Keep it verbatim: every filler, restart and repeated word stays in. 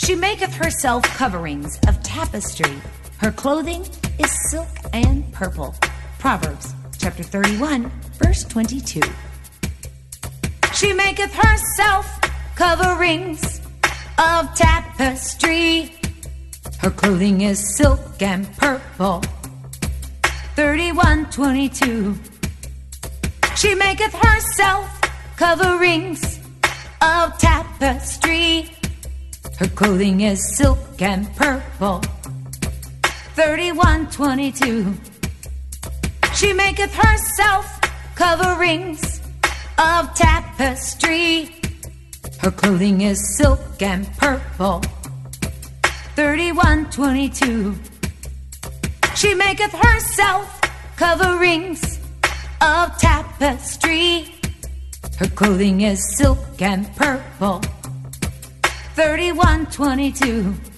She maketh herself coverings of tapestry. Her clothing is silk and purple. Proverbs chapter thirty-one, verse twenty-two. She maketh herself coverings of tapestry. Her clothing is silk and purple. thirty-one twenty-two. She maketh herself coverings of tapestry. Her clothing is silk and purple. thirty-one twenty-two. She maketh herself coverings of tapestry. Her clothing is silk and purple. thirty-one twenty-two. She maketh herself coverings of tapestry. Her clothing is silk and purple. thirty-one twenty-two.